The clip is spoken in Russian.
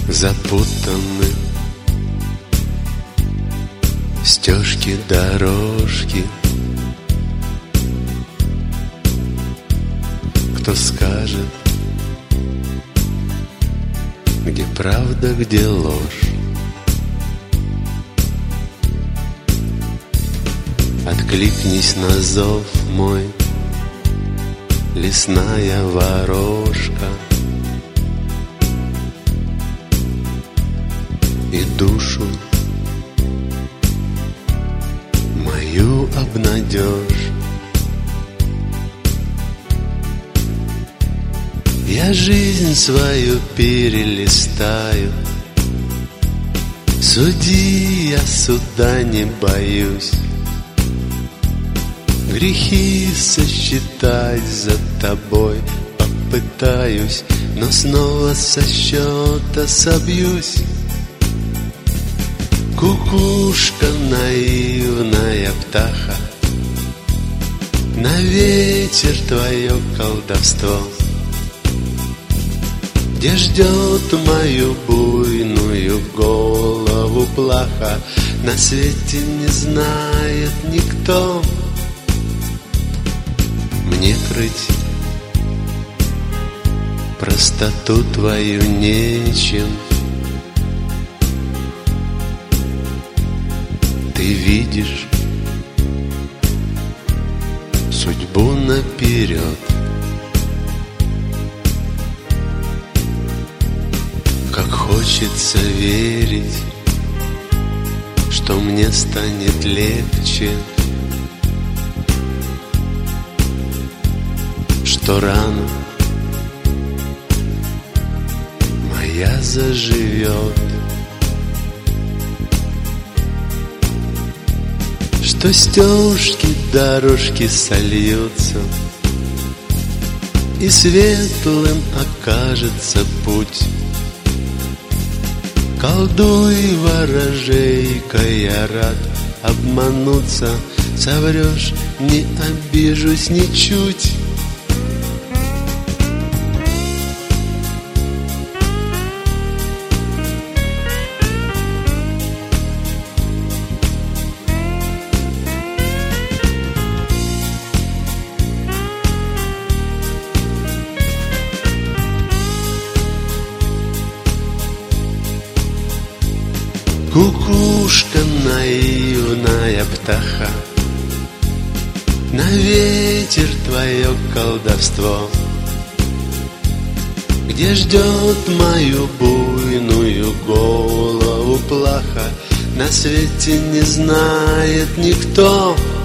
Запутаны стежки, дорожки. Кто скажет, где правда, где ложь? Откликнись на зов мой, лесная ворожка, и душу мою обнадежь. Я жизнь свою перелистаю, суди, я суда не боюсь. Грехи сосчитать за тобой попытаюсь, но снова со счета собьюсь. Кукушка, наивная птаха, на ветер твое колдовство, где ждет мою буйную голову плаха, на свете не знает никто. Мне крыть простоту твою нечем. Ты видишь судьбу наперед. Как хочется верить, что мне станет легче, что рана моя заживет, что стежки, дорожки сольются, и светлым окажется путь. Колдуй, ворожейка, я рад обмануться, соврешь, не обижусь ничуть. Кукушка, наивная птаха, на ветер твое колдовство, где ждет мою буйную голову плаха, на свете не знает никто.